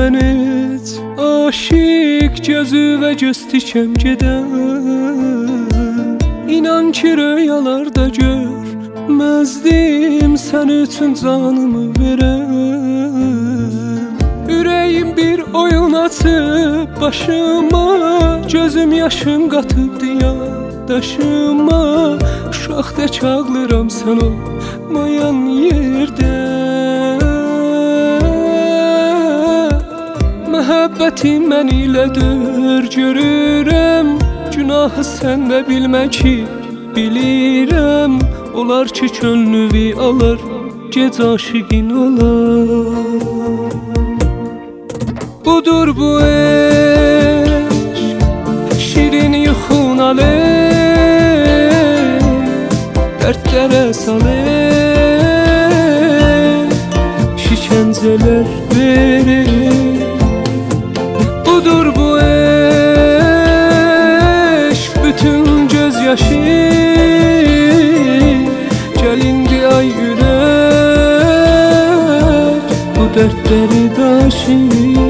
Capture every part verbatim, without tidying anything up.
mən heç aşiq gözü və göz tikəm gedən. İnan ki röyalarda görməzdim sən üçün canımı verən. Ürəyim bir oyun açıb başıma, gözüm yaşın qatıbdı yaddaşıma. Uşaq tək ağlıram sən olmayan yerdə. Məhəbbətin mən ilədir görürəm, günahı səndə bilmə ki bilirəm. Olar ki könlüvi alar, gec aşiqin olar. Budur bu eşq, şirin yuxunalı, dərdlərə salır, şikəncələr verir. Budur bu eşq, bütün göz yaşı, gəlindi ay yürək, bu dərdləri daşır.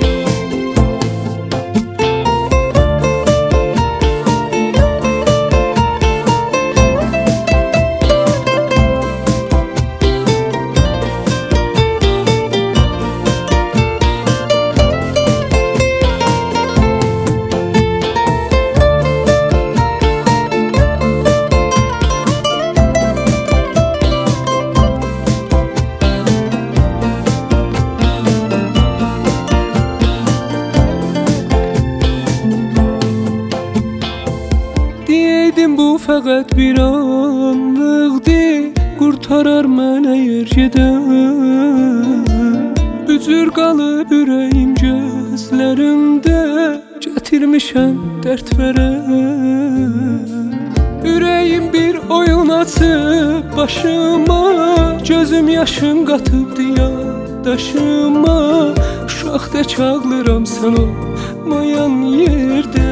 Deydim bu fəqət bir anlıqdır, qurtarar mənə yer gedən. Bücür qalıb ürəyim gözlərində, gətirmişəm dərd verən. Ürəyim bir oyun açıb başıma, gözüm yaşın qatıbdı yaddaşıma. Uşaq tək ağlıram sən olmayan yerdə.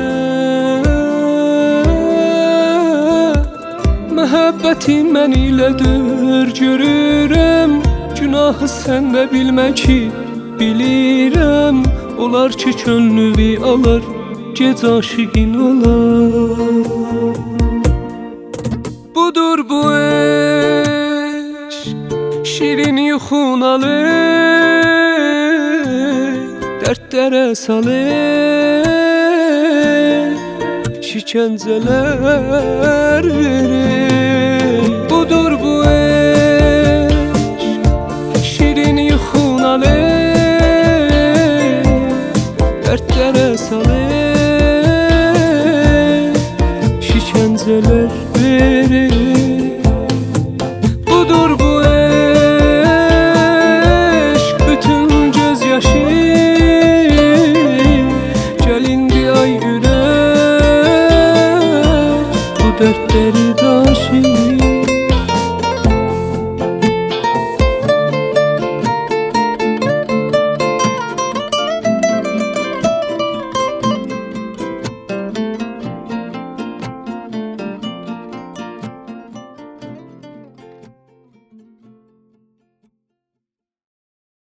Məhəbbətin mən ilədir görürəm, günahı səndə bilmə ki bilirəm. Olar ki könlüvi alar, gec aşiqin olar. Budur bu eşq, şirin yuxunalı, dərdlərə salır, şikəncələr verir.